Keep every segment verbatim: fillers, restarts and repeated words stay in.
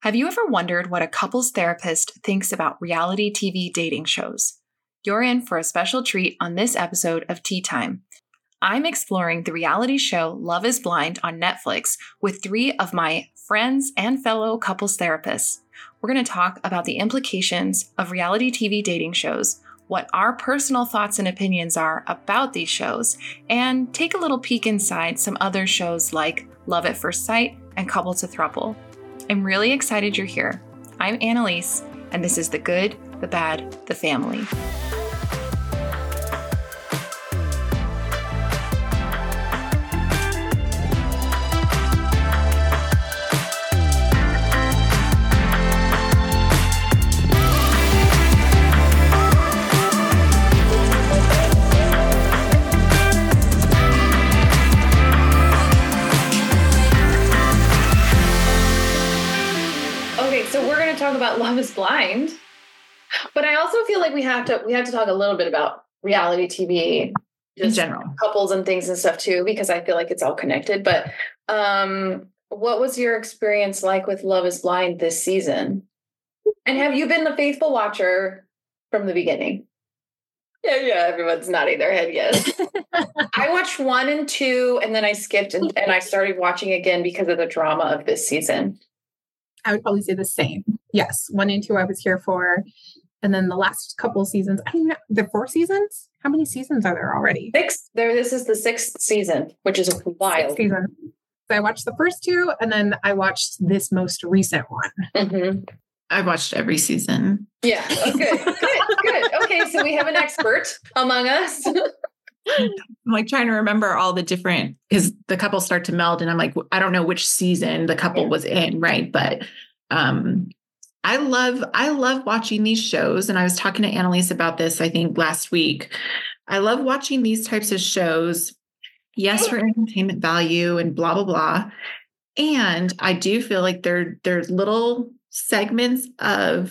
Have you ever wondered what a couples therapist thinks about reality T V dating shows? You're in for a special treat on this episode of Tea Time. I'm exploring the reality show Love is Blind on Netflix with three of my friends and fellow couples therapists. We're going to talk about the implications of reality T V dating shows, what our personal thoughts and opinions are about these shows, and take a little peek inside some other shows like Love at First Sight and Couple to Throuple. I'm really excited you're here. I'm Annalise, and this is The Good, the Bad, the Family. About Love is Blind, but I also feel like we have to we have to talk a little bit about reality T V in general, couples and things and stuff too, because I feel like it's all connected. But um, what was your experience like with Love is Blind this season? And have you been the faithful watcher from the beginning? Yeah, yeah, everyone's nodding their head yes. I watched one and two, and then I skipped and, and I started watching again because of the drama of this season. I would probably say the same. Yes. One and two I was here for. And then the last couple seasons, I don't know, the four seasons? How many seasons are there already? Six. There, this is the sixth season, which is wild. Sixth season. So I watched the first two, and then I watched this most recent one. Mm-hmm. I watched every season. Yeah. Oh, good. Good. Good. Okay. So we have an expert among us. I'm like trying to remember all the different, because the couples start to meld and I'm like, I don't know which season the couple yeah. was in. Right. But, um, I love, I love watching these shows. And I was talking to Annalise about this, I think last week. I love watching these types of shows. Yes, for entertainment value and blah, blah, blah. And I do feel like there, there's little segments of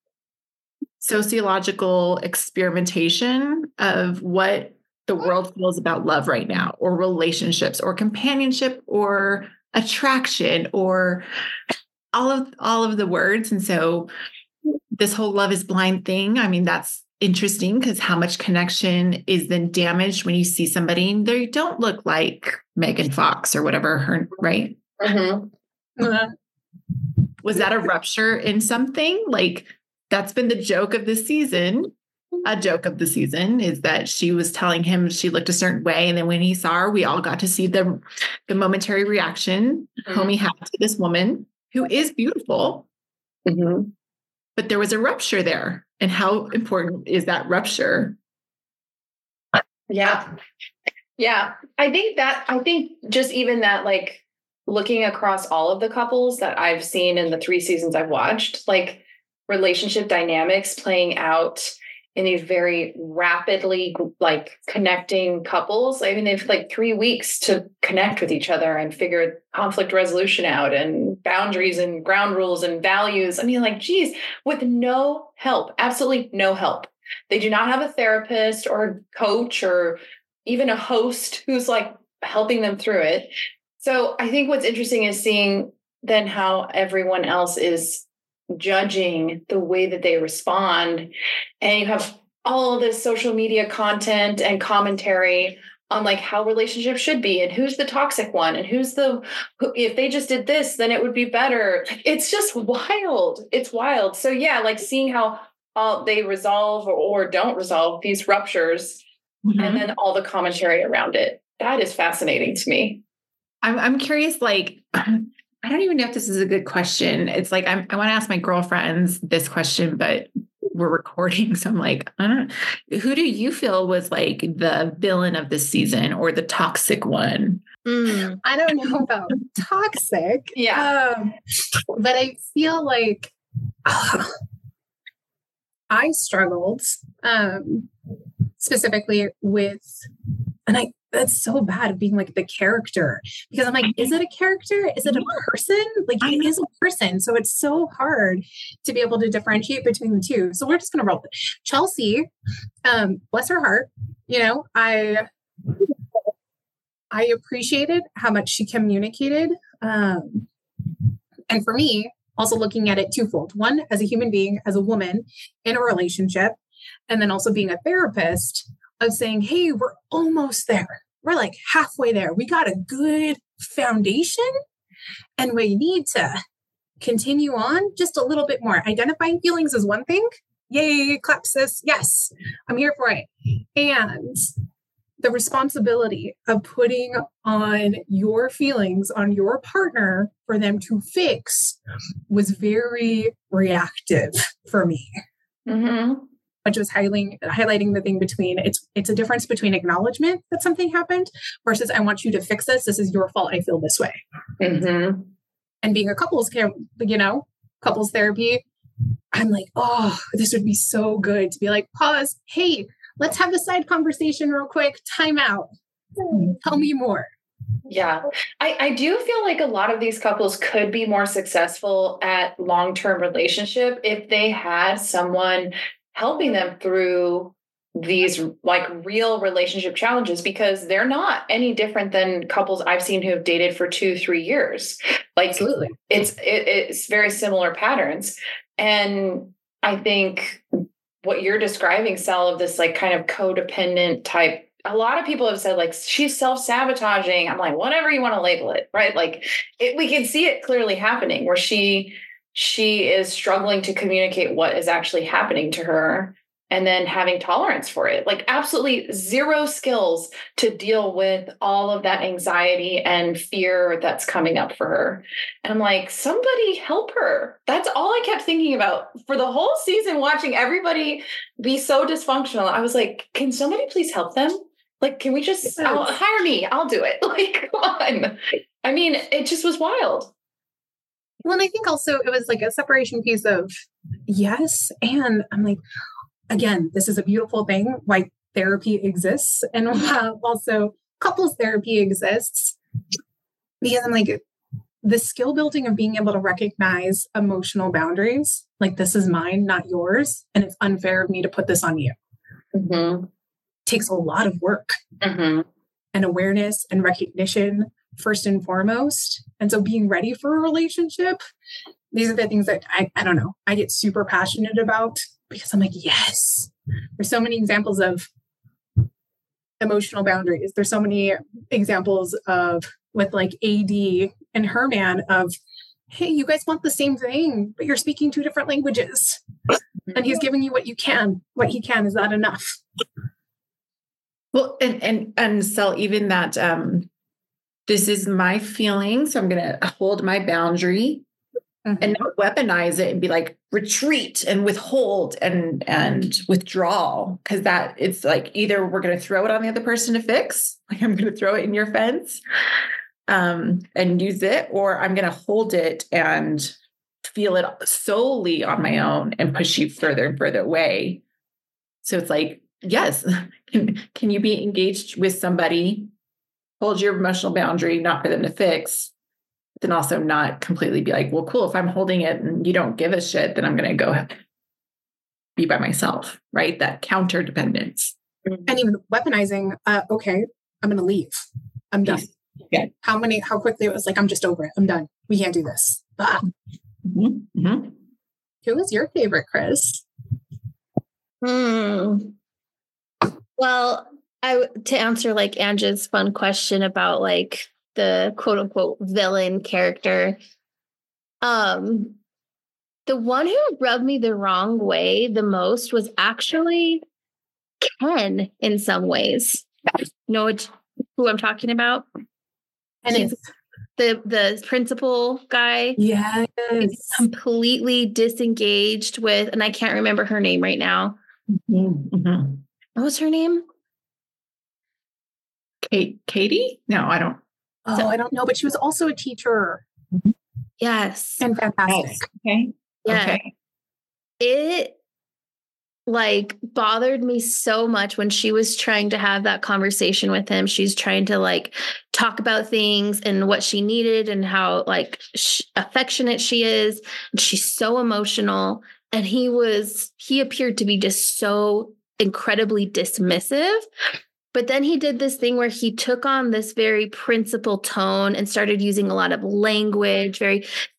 sociological experimentation of what the world feels about love right now, or relationships, or companionship, or attraction, or all of all of the words. And so this whole Love is Blind thing, I mean, that's interesting because how much connection is then damaged when you see somebody and they don't look like Megan Fox or whatever her, right? Mm-hmm. Uh, Was that a rupture in something? Like, that's been the joke of this season. A joke of the season is that she was telling him she looked a certain way. And then when he saw her, we all got to see the, the momentary reaction mm-hmm. Homie had to this woman who is beautiful. Mm-hmm. But there was a rupture there. And how important is that rupture? Yeah. Yeah. I think that, I think just even that, like looking across all of the couples that I've seen in the three seasons I've watched, like relationship dynamics playing out in these very rapidly like connecting couples. I mean, they've like three weeks to connect with each other and figure conflict resolution out and boundaries and ground rules and values. I mean, like, geez, with no help, absolutely no help. They do not have a therapist or a coach or even a host who's like helping them through it. So I think what's interesting is seeing then how everyone else is judging the way that they respond. And you have all this social media content and commentary on like how relationships should be and who's the toxic one and who's the, who, if they just did this, then it would be better. It's just wild. It's wild. So yeah, like seeing how uh, they resolve or, or don't resolve these ruptures mm-hmm. and then all the commentary around it. That is fascinating to me. I'm, I'm curious, like, I don't even know if this is a good question. It's like, I'm, I want to ask my girlfriends this question, but we're recording. So I'm like, I don't know. Who do you feel was like the villain of the season or the toxic one? Mm, I don't know about toxic. Yeah. Um, but I feel like uh, I struggled um, specifically with, and I, that's so bad of being like the character, because I'm like, is it a character? Is it a person? Like it is a person. So it's so hard to be able to differentiate between the two. So we're just going to roll with it. Chelsea, um, bless her heart. You know, I, I appreciated how much she communicated. Um, and for me, also looking at it twofold. One, as a human being, as a woman in a relationship, and then also being a therapist of saying, hey, we're almost there. We're like halfway there. We got a good foundation and we need to continue on just a little bit more. Identifying feelings is one thing. Yay, clap, sis. Yes, I'm here for it. And the responsibility of putting on your feelings on your partner for them to fix was very reactive for me. Mm-hmm. Which was highlighting, highlighting the thing between it's it's a difference between acknowledgement that something happened versus I want you to fix this. This is your fault. I feel this way. Mm-hmm. And being a couples care, you know, couples therapy, I'm like, oh, this would be so good to be like, pause. Hey, let's have a side conversation real quick. Time out. Tell me more. Yeah, I, I do feel like a lot of these couples could be more successful at long-term relationship if they had someone helping them through these like real relationship challenges, because they're not any different than couples I've seen who have dated for two, three years. Like Absolutely. it's, it, it's very similar patterns. And I think what you're describing, Sal, of this like kind of codependent type, a lot of people have said like, she's self-sabotaging. I'm like, whatever you want to label it, right? Like it, we can see it clearly happening where she, she is struggling to communicate what is actually happening to her and then having tolerance for it, like absolutely zero skills to deal with all of that anxiety and fear that's coming up for her. And I'm like, somebody help her. That's all I kept thinking about for the whole season, watching everybody be so dysfunctional. I was like, can somebody please help them? Like, can we just I'll, hire me? I'll do it. Like, come on. I mean, it just was wild. Well, and I think also it was like a separation piece of yes. And I'm like, again, this is a beautiful thing, why therapy exists and also couples therapy exists. Because I'm like, the skill building of being able to recognize emotional boundaries, like this is mine, not yours. And it's unfair of me to put this on you. Mm-hmm. Takes a lot of work mm-hmm. and awareness and recognition first and foremost. And so being ready for a relationship, these are the things that I, I don't know, I get super passionate about because I'm like, yes, there's so many examples of emotional boundaries. There's so many examples of with like A D and her man of, hey, you guys want the same thing, but you're speaking two different languages. And he's giving you what you can, what he can. Is that enough? Well, and, and, and so even that, um, this is my feeling. So I'm going to hold my boundary mm-hmm. and not weaponize it and be like retreat and withhold and, and withdraw. Cause that it's like, either we're going to throw it on the other person to fix, like I'm going to throw it in your fence, um, and use it, or I'm going to hold it and feel it solely on my own and push you further and further away. So it's like, yes. Can, can you be engaged with somebody, hold your emotional boundary, not for them to fix, but then also not completely be like, well, cool. If I'm holding it and you don't give a shit, then I'm going to go be by myself, right? That counter dependence. And even weaponizing, uh, okay, I'm going to leave. I'm done. Yeah. How many, how quickly it was like, I'm just over it. I'm done. We can't do this. Ah. Mm-hmm. Mm-hmm. Who was your favorite, Chris? Hmm. Well, I to answer like Angie's fun question about like the quote unquote villain character. Um, the one who rubbed me the wrong way the most was actually Ken in some ways. You know what, who I'm talking about? And He's the the principal guy. Yes. He's completely disengaged with, and I can't remember her name right now. Mm-hmm. Mm-hmm. What was her name? Kate, Katie? No, I don't. Oh, So, I don't know, but she was also a teacher. yes. And fantastic. Yes. Okay. Yeah. Okay. It like bothered me so much when she was trying to have that conversation with him. She's trying to like talk about things and what she needed and how like sh- affectionate she is. And she's so emotional. And he was, he appeared to be just so incredibly dismissive. But then he did this thing where he took on this very principled tone and started using a lot of language, very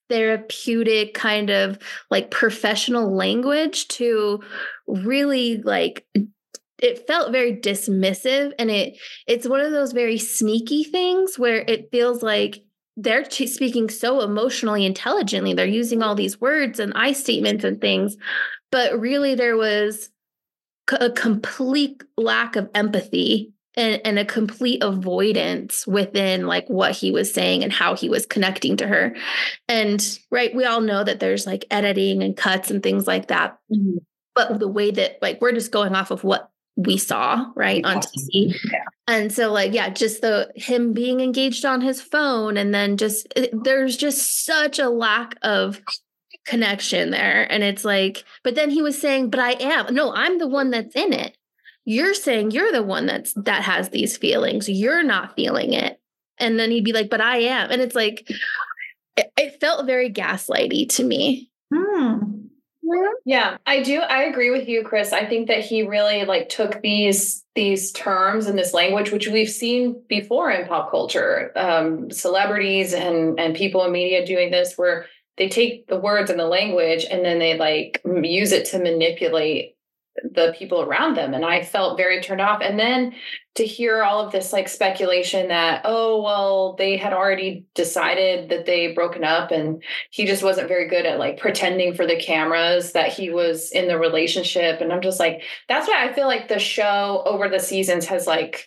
therapeutic kind of like professional language to really like it felt very dismissive, and it it's one of those very sneaky things where it feels like they're t- speaking so emotionally intelligently. They're using all these words and I statements and things, but really there was c- a complete lack of empathy and, and a complete avoidance within like what he was saying and how he was connecting to her. And right, we all know that there's like editing and cuts and things like that. Mm-hmm. But the way that like we're just going off of what we saw right on T V. Yeah. And so like, yeah, just the him being engaged on his phone, and then just it, there's just such a lack of connection there. And it's like, but then he was saying, but I am, no, I'm the one that's in it. You're saying you're the one that's that has these feelings. You're not feeling it. And then he'd be like, but I am. And it's like, it, it felt very gaslighty to me. Hmm. Yeah, I do. I agree with you, Chris. I think that he really like took these these terms and this language, which we've seen before in pop culture, um, celebrities and and people in media doing this, where they take the words and the language and then they like use it to manipulate the people around them. And I felt very turned off. And then to hear all of this like speculation that, oh, well, they had already decided that they broken up and he just wasn't very good at like pretending for the cameras that he was in the relationship. And I'm just like, that's why I feel like the show over the seasons has like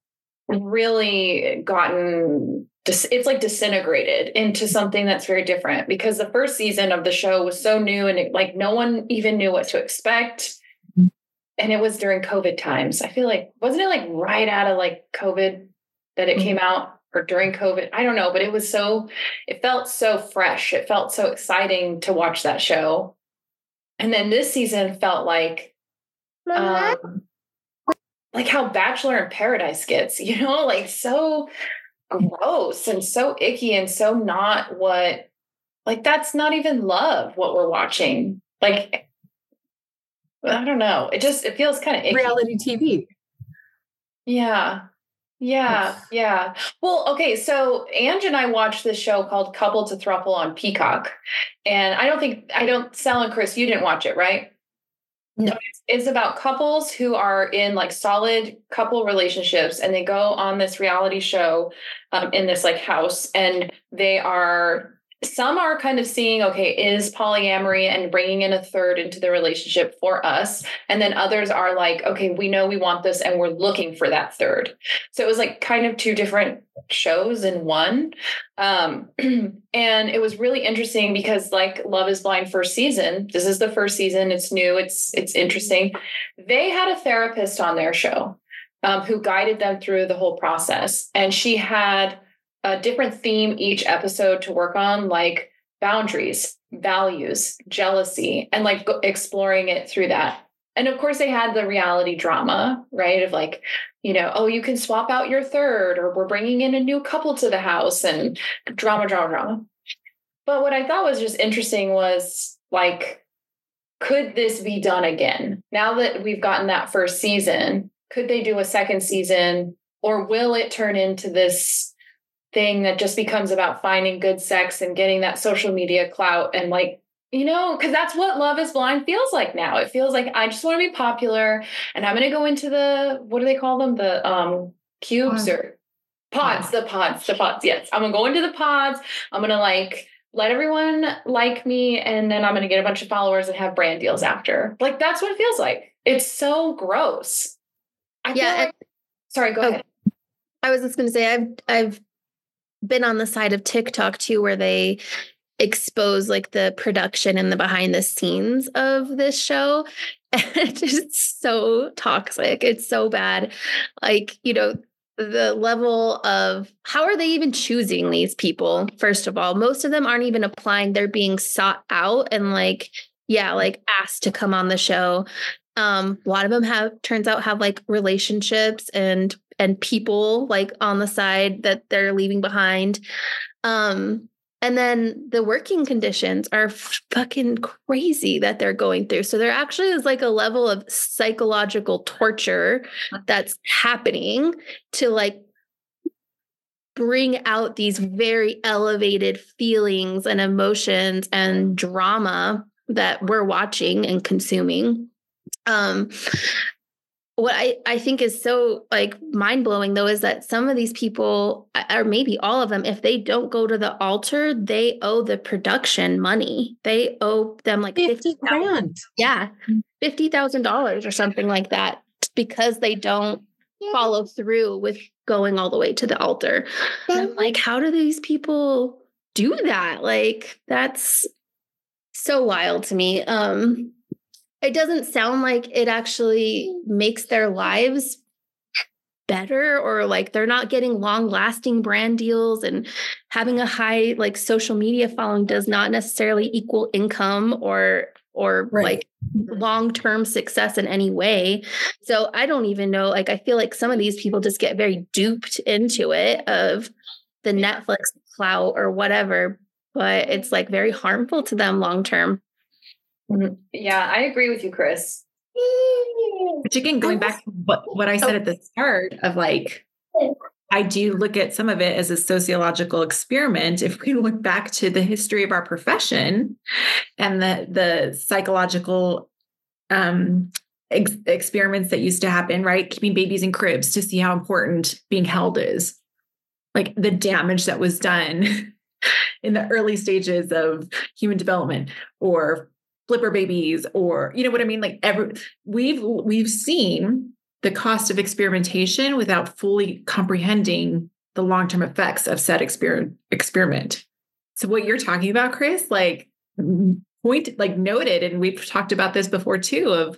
really gotten, it's like disintegrated into something that's very different, because the first season of the show was so new and it, like no one even knew what to expect. And it was during COVID times. I feel like, wasn't it like right out of like COVID that it came out, or during COVID? I don't know, but it was so, it felt so fresh. It felt so exciting to watch that show. And then this season felt like, um, like how Bachelor in Paradise gets, you know, like so gross and so icky and so not what, like, that's not even love what we're watching. Like, I don't know. It just, it feels kind of icky. Reality T V. Yeah. Yeah. Yeah. Well, okay. So Ange and I watched this show called Couple to Throuple on Peacock. And I don't think, I don't, Sal and Chris, you didn't watch it, right? No. It's, it's about couples who are in like solid couple relationships, and they go on this reality show um, in this like house, and they are, some are kind of seeing, okay, is polyamory and bringing in a third into the relationship for us? And then others are like, okay, we know we want this and we're looking for that third. So it was like kind of two different shows in one. Um, and it was really interesting because like Love is Blind first season, this is the first season, it's new, it's, it's interesting. They had a therapist on their show um, who guided them through the whole process. And she had a different theme each episode to work on, like boundaries, values, jealousy, and like exploring it through that. And of course they had the reality drama, right? Of like, you know, oh, you can swap out your third, or we're bringing in a new couple to the house, and drama, drama, drama. But what I thought was just interesting was like, could this be done again? Now that we've gotten that first season, could they do a second season, or will it turn into this thing that just becomes about finding good sex and getting that social media clout? And like, you know, because that's what Love is Blind feels like now. It feels like I just want to be popular, and I'm going to go into the, what do they call them? The um, cubes or pods, the pods, the pods. Yes. I'm going to go into the pods. I'm going to like, let everyone like me. And then I'm going to get a bunch of followers and have brand deals after. Like, that's what it feels like. It's so gross. I yeah. feel like, sorry, go oh, ahead. I was just going to say, I've, I've, been on the side of TikTok too, where they expose like the production and the behind the scenes of this show. And it's just so toxic. It's so bad. Like, you know, the level of how are they even choosing these people? First of all, most of them aren't even applying. They're being sought out and like, yeah, like asked to come on the show. Um, a lot of them have, turns out, have like relationships and and people like on the side that they're leaving behind. Um, and then the working conditions are fucking crazy that they're going through. So there actually is like a level of psychological torture that's happening to like bring out these very elevated feelings and emotions and drama that we're watching and consuming. Um, what I, I think is so like mind blowing though, is that some of these people, or maybe all of them, if they don't go to the altar, they owe the production money. They owe them like fifty grand. Yeah. fifty thousand dollars or something like that, because they don't follow through with going all the way to the altar. And I'm like, how do these people do that? Like, that's so wild to me. Um, it doesn't sound like it actually makes their lives better, or like they're not getting long lasting brand deals, and having a high like social media following does not necessarily equal income or or right. like long-term success in any way. So I don't even know, like, I feel like some of these people just get very duped into it of the Netflix clout or whatever, but it's like very harmful to them long-term. Yeah, I agree with you, Chris. But again, going back to what, what I said at the start of like, I do look at some of it as a sociological experiment. If we look back to the history of our profession and the, the psychological um, ex- experiments that used to happen, right? Keeping babies in cribs to see how important being held is. Like the damage that was done in the early stages of human development, or flipper babies, or, you know what I mean? Like every, we've, we've seen the cost of experimentation without fully comprehending the long-term effects of said exper- experiment. So what you're talking about, Chris, like point, like noted, and we've talked about this before too, of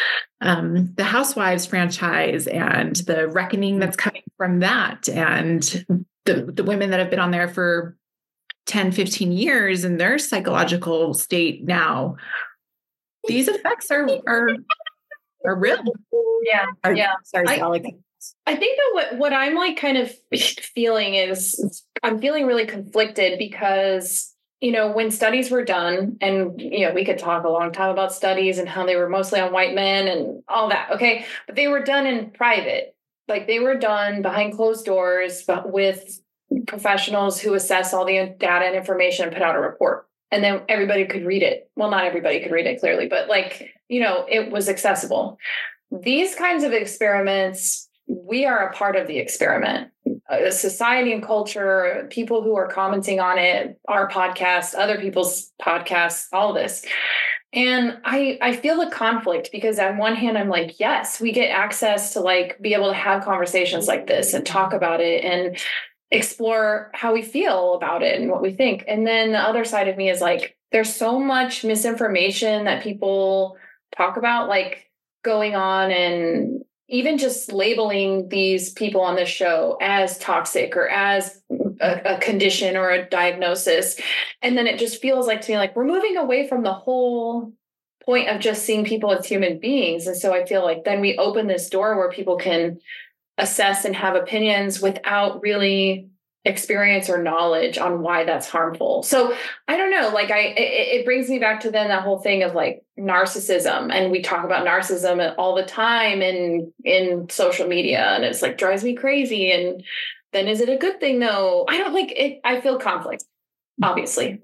um, the Housewives franchise and the reckoning that's coming from that. And the, the women that have been on there for ten, fifteen years and their psychological state now, these effects are, are, are real. Yeah. Or, yeah. Sorry, I, Sally. I think that what, what I'm like kind of feeling is I'm feeling really conflicted because, you know, when studies were done, and, you know, we could talk a long time about studies and how they were mostly on white men and all that. Okay. But they were done in private. Like they were done behind closed doors, but with professionals who assess all the data and information and put out a report. And then everybody could read it. Well, not everybody could read it clearly, but like, you know, it was accessible. These kinds of experiments, we are a part of the experiment. Uh, society and culture, people who are commenting on it, our podcast, other people's podcasts, all of this. And I, I feel the conflict because on one hand, I'm like, yes, we get access to like be able to have conversations like this and talk about it and explore how we feel about it and what we think. And then the other side of me is like, there's so much misinformation that people talk about, like going on and even just labeling these people on this show as toxic or as a, a condition or a diagnosis. And then it just feels like to me, like we're moving away from the whole point of just seeing people as human beings. And so I feel like then we open this door where people can assess and have opinions without really experience or knowledge on why that's harmful. So I don't know, like I, it, it brings me back to then that whole thing of like narcissism. And we talk about narcissism all the time in, in social media, and it's like drives me crazy. And then is it a good thing though? I don't like it. I feel conflict, obviously.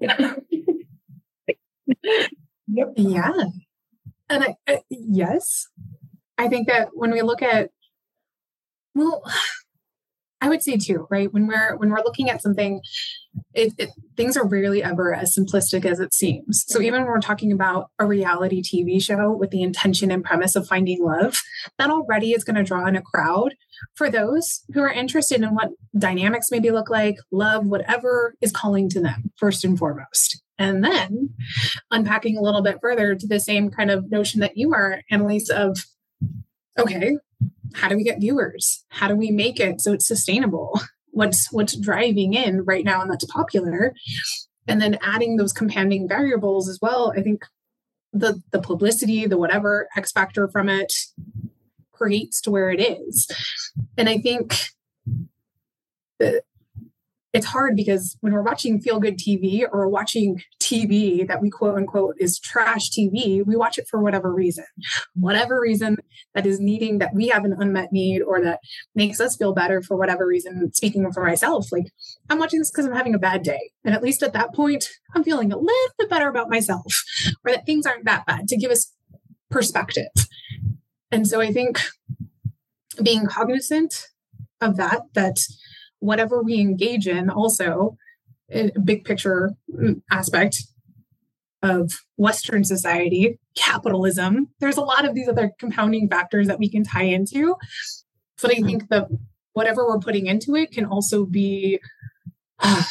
Yep. Yeah. And I, I, yes, I think that when we look at, well, I would say too, right? When we're when we're looking at something, it, it, things are rarely ever as simplistic as it seems. So even when we're talking about a reality T V show with the intention and premise of finding love, that already is going to draw in a crowd for those who are interested in what dynamics maybe look like, love, whatever is calling to them first and foremost. And then unpacking a little bit further to the same kind of notion that you are, Annalise, of, okay, how do we get viewers? How do we make it so it's sustainable? What's what's driving in right now and that's popular? And then adding those compounding variables as well. I think the the publicity, the whatever X factor from it creates to where it is. And I think that it's hard because when we're watching feel-good T V or watching T T V that we quote unquote is trash T V, we watch it for whatever reason, whatever reason that is needing, that we have an unmet need or that makes us feel better for whatever reason. Speaking for myself, like I'm watching this because I'm having a bad day. And at least at that point, I'm feeling a little bit better about myself or that things aren't that bad, to give us perspective. And so I think being cognizant of that, that whatever we engage in also, a big picture aspect of Western society, capitalism, there's a lot of these other compounding factors that we can tie into. But I think that whatever we're putting into it can also be uh,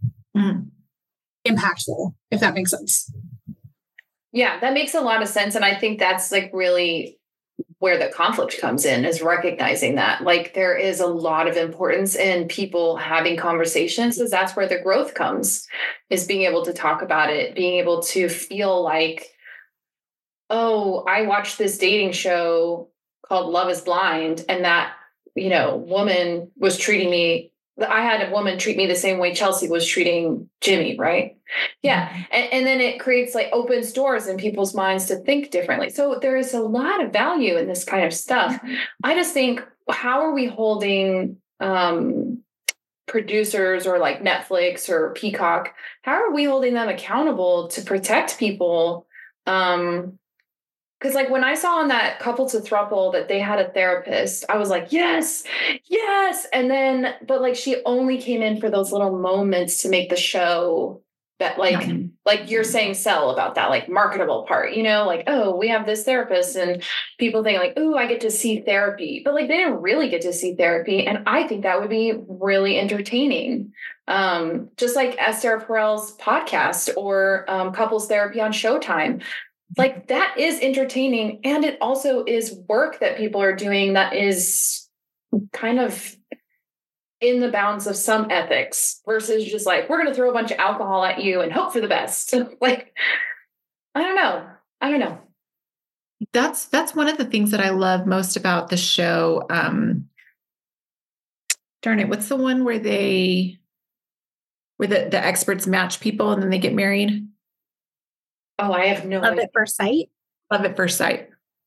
impactful, if that makes sense. Yeah, that makes a lot of sense. And I think that's like really where the conflict comes in, is recognizing that like there is a lot of importance in people having conversations, because that's where the growth comes, is being able to talk about it, being able to feel like, oh, I watched this dating show called Love is Blind, and that, you know, woman was treating me, I had a woman treat me the same way Chelsea was treating Jimmy, right? Yeah. And, and then it creates like opens doors in people's minds to think differently. So there is a lot of value in this kind of stuff. I just think, how are we holding um, producers or like Netflix or Peacock, how are we holding them accountable to protect people? Um, Because like when I saw on that Couple to Throuple that they had a therapist, I was like, yes, yes. And then, but like she only came in for those little moments to make the show that like, mm-hmm. like you're saying, sell about that like marketable part, you know, like, oh, we have this therapist and people think like, oh, I get to see therapy, but like they didn't really get to see therapy. And I think that would be really entertaining. Um, just like Esther Perel's podcast or um, couples therapy on Showtime. Like that is entertaining. And it also is work that people are doing that is kind of in the bounds of some ethics versus just like, we're going to throw a bunch of alcohol at you and hope for the best. Like, I don't know. I don't know. That's, that's one of the things that I love most about the show. Um, darn it. What's the one where they, where the, the experts match people and then they get married? Oh, I have no Love idea. at First Sight. Love at First Sight.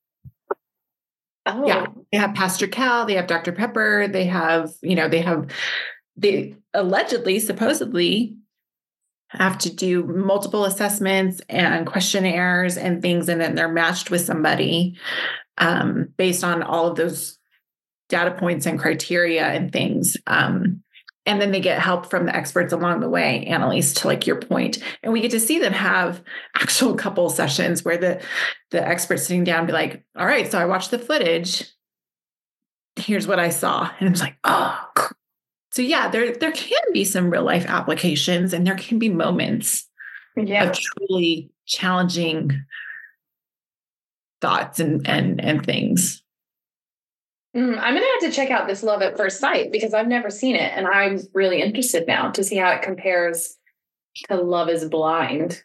Oh, yeah. They have Pastor Cal, they have Doctor Pepper, they have, you know, they have, they allegedly, supposedly have to do multiple assessments and questionnaires and things. And then they're matched with somebody um, based on all of those data points and criteria and things. Um, And then they get help from the experts along the way, Annalise, to like your point. And we get to see them have actual couple sessions where the, the experts sitting down and be like, all right, so I watched the footage. Here's what I saw. And it's like, oh, so yeah, there, there can be some real life applications and there can be moments yeah. of truly challenging thoughts and, and, and things. Mm, I'm going to have to check out this Love at First Sight because I've never seen it. And I'm really interested now to see how it compares to Love is Blind.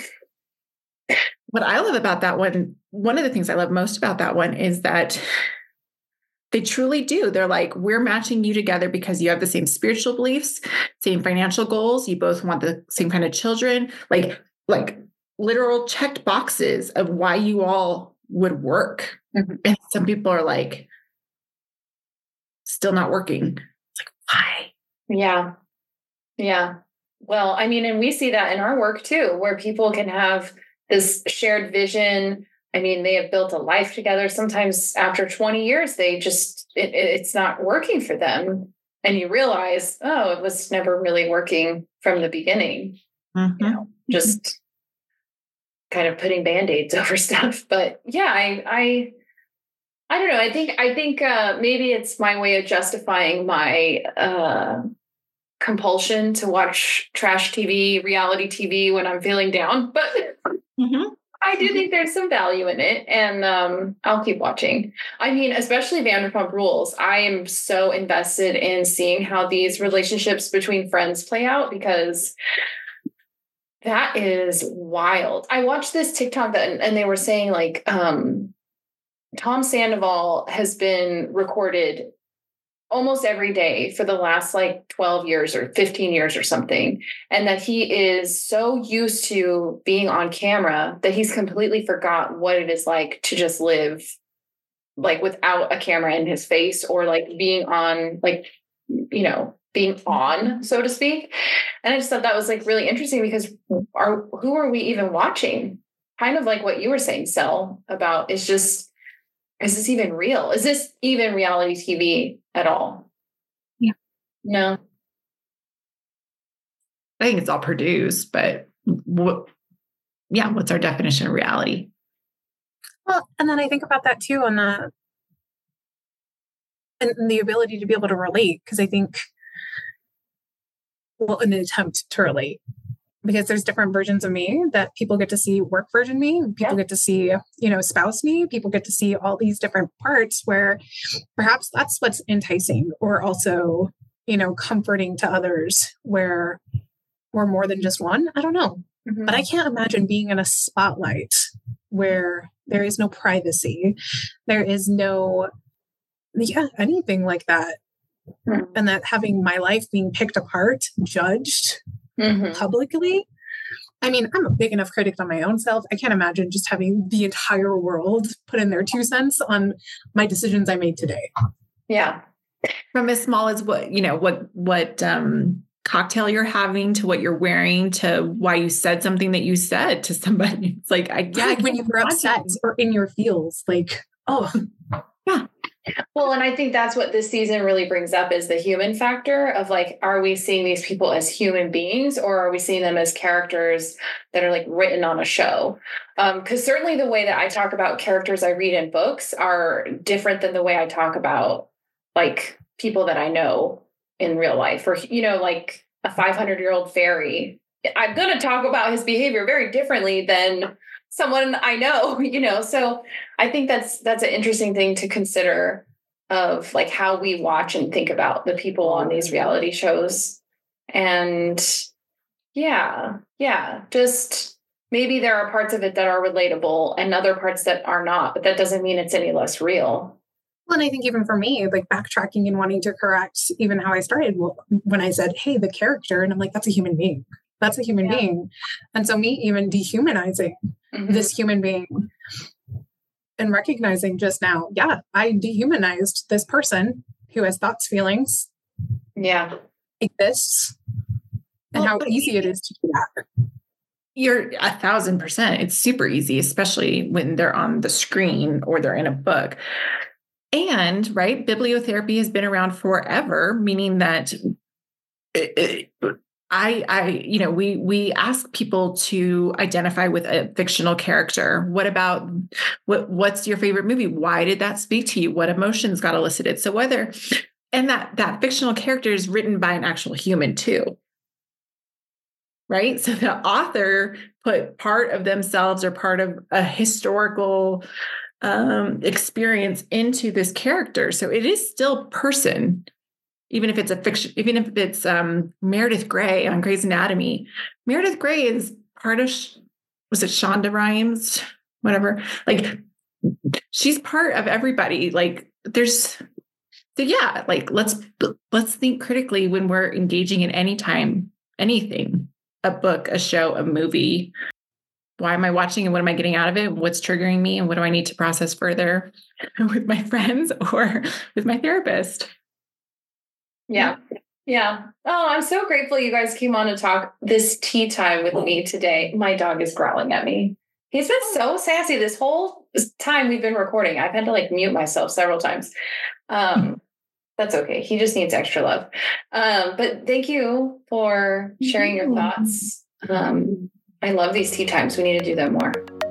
What I love about that one, one of the things I love most about that one is that they truly do. They're like, we're matching you together because you have the same spiritual beliefs, same financial goals. You both want the same kind of children, like, like literal checked boxes of why you all would work. Mm-hmm. And some people are like, still not working. It's like, why? Yeah. Yeah. Well, I mean, and we see that in our work too, where people can have this shared vision. I mean, they have built a life together. Sometimes after twenty years, they just, it, it's not working for them. And you realize, oh, it was never really working from the beginning. Mm-hmm. You know, just kind of putting Band-Aids over stuff. But yeah, I, I, I don't know. I think, I think uh, maybe it's my way of justifying my uh, compulsion to watch trash T V, reality T V when I'm feeling down, but mm-hmm. I do think there's some value in it, and um, I'll keep watching. I mean, especially Vanderpump Rules. I am so invested in seeing how these relationships between friends play out because that is wild. I watched this TikTok that, and they were saying like, um, Tom Sandoval has been recorded almost every day for the last like twelve years or fifteen years or something. And that he is so used to being on camera that he's completely forgot what it is like to just live like without a camera in his face, or like being on, like, you know, being on, so to speak. And I just thought that was like really interesting, because are, who are we even watching? Kind of like what you were saying, Sel, about is just, is this even real? Is this even reality T V at all? Yeah. No. I think it's all produced, but what, yeah, what's our definition of reality? Well, and then I think about that too, on the, and, and the ability to be able to relate, because I think, well, an attempt to relate, because there's different versions of me that people get to see, work version me, people yeah. get to see, you know, spouse me, people get to see all these different parts where perhaps that's what's enticing, or also, you know, comforting to others, where we're more than just one. I don't know. Mm-hmm. But I can't imagine being in a spotlight where there is no privacy. There is no, yeah, anything like that. Mm-hmm. And that having my life being picked apart, judged mm-hmm. publicly. I mean, I'm a big enough critic on my own self. I can't imagine just having the entire world put in their two cents on my decisions I made today. Yeah. From as small as what, you know, what, what, um, cocktail you're having, to what you're wearing, to why you said something that you said to somebody. It's like, I yeah, like when you were upset or in your feels, like, oh, yeah. Well, and I think that's what this season really brings up, is the human factor of like, are we seeing these people as human beings, or are we seeing them as characters that are like written on a show? Um, because certainly the way that I talk about characters I read in books are different than the way I talk about like people that I know in real life, or, you know, like a five hundred year old fairy. I'm going to talk about his behavior very differently than someone I know, you know? So I think that's, that's an interesting thing to consider, of like how we watch and think about the people on these reality shows. And yeah, yeah, just maybe there are parts of it that are relatable and other parts that are not, but that doesn't mean it's any less real. Well, and I think even for me, like backtracking and wanting to correct even how I started, well, when I said, hey, the character, and I'm like, that's a human being. That's a human yeah. being. And so me even dehumanizing mm-hmm. this human being and recognizing just now, yeah, I dehumanized this person who has thoughts, feelings. Yeah. Exists. And well, how easy it is to do that. You're a thousand percent. It's super easy, especially when they're on the screen or they're in a book. And, right, bibliotherapy has been around forever, meaning that it, it, I, I, you know, we, we ask people to identify with a fictional character. What about, what, what's your favorite movie? Why did that speak to you? What emotions got elicited? So whether, and that, that fictional character is written by an actual human too. Right. So the author put part of themselves or part of a historical um, experience into this character. So it is still person, even if it's a fiction, even if it's um, Meredith Grey on Grey's Anatomy. Meredith Grey is part of, was it Shonda Rhimes? Whatever. Like, she's part of everybody. Like, there's, so yeah, like, let's, let's think critically when we're engaging in any time, anything, a book, a show, a movie. Why am I watching and what am I getting out of it? What's triggering me and what do I need to process further with my friends or with my therapist? Yeah. Yeah. Oh, I'm so grateful you guys came on to talk this tea time with me today. My dog is growling at me. He's been so sassy this whole time we've been recording. I've had to like mute myself several times. Um, that's okay. He just needs extra love. Um, but thank you for sharing your thoughts. Um, I love these tea times. We need to do them more.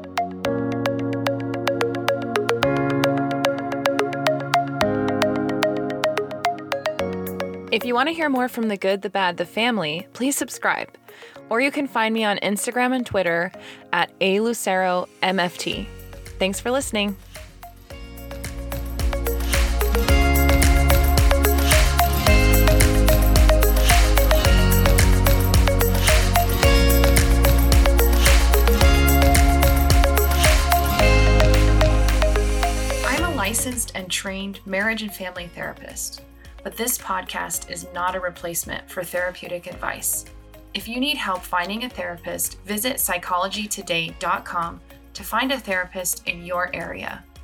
If you want to hear more from The Good, the Bad, the Family, please subscribe. Or you can find me on Instagram and Twitter at A Lucero M F T. Thanks for listening. I'm a licensed and trained marriage and family therapist. but this podcast is not a replacement for therapeutic advice. If you need help finding a therapist, visit psychology today dot com to find a therapist in your area.